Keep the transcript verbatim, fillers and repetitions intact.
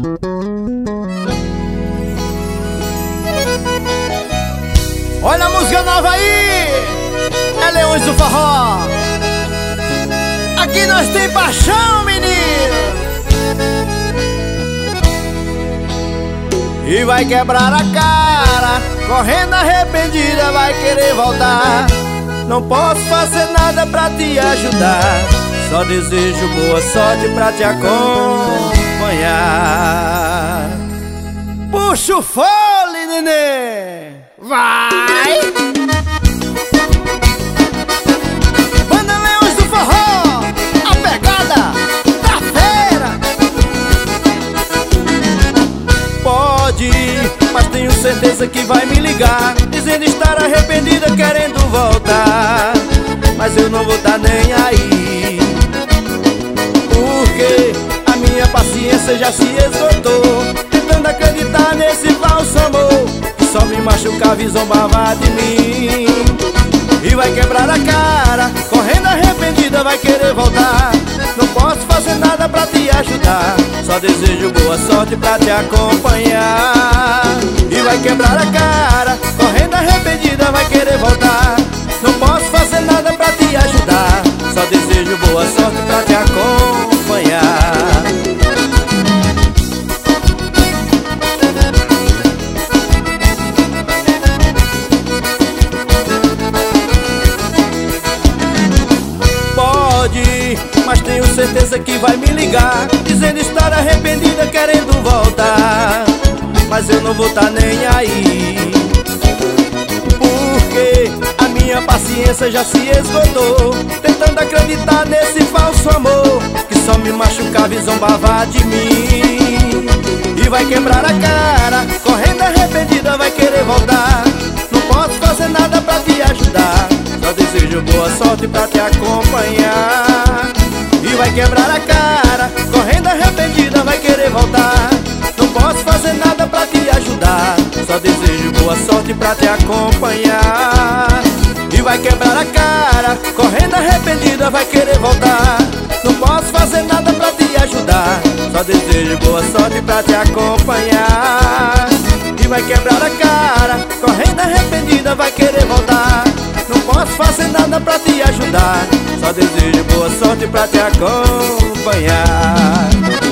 Olha a música nova aí, é Leões do Forró. Aqui nós tem paixão, menino. E vai quebrar a cara, correndo arrependida, vai querer voltar. Não posso fazer nada pra te ajudar, só desejo boa sorte pra te acompanhar. Puxa o fole, nenê. Vai! Banda Leões do Forró, a pegada da fera. Pode ir, mas tenho certeza que vai me ligar, dizendo estar arrependida, querendo voltar. Mas eu não vou tá nem aí, porque a minha paciência já se esgotou, tentando acreditar nesse falso amor que só me machucava e zombava de mim. E vai quebrar a cara, correndo arrependida, vai querer voltar. Não posso fazer nada pra te ajudar, só desejo boa sorte pra te acompanhar. E vai quebrar a cara, correndo arrependida, vai querer voltar. Não posso fazer nada pra te ajudar, só desejo boa sorte pra te acompanhar. Pode, mas tenho certeza que vai me ligar, dizendo estar arrependida, querendo voltar. Mas eu não vou tá nem aí, porque a minha paciência já se esgotou, tentando acreditar nesse falso amor que só me machucava e zombava de mim. E vai quebrar a cara, correndo arrependida, vai querer voltar. Não posso fazer nada pra te ajudar, só desejo boa sorte pra te acompanhar. E vai quebrar a cara, correndo arrependida, vai querer voltar. Não posso fazer nada pra te ajudar, só desejo boa sorte pra te acompanhar. E vai quebrar a cara, correndo arrependida, vai querer voltar. Não posso fazer nada pra te ajudar, só desejo boa sorte pra te acompanhar. E vai quebrar a cara, correndo arrependida, vai querer voltar. Não posso fazer nada pra te ajudar, só desejo boa sorte pra te acompanhar.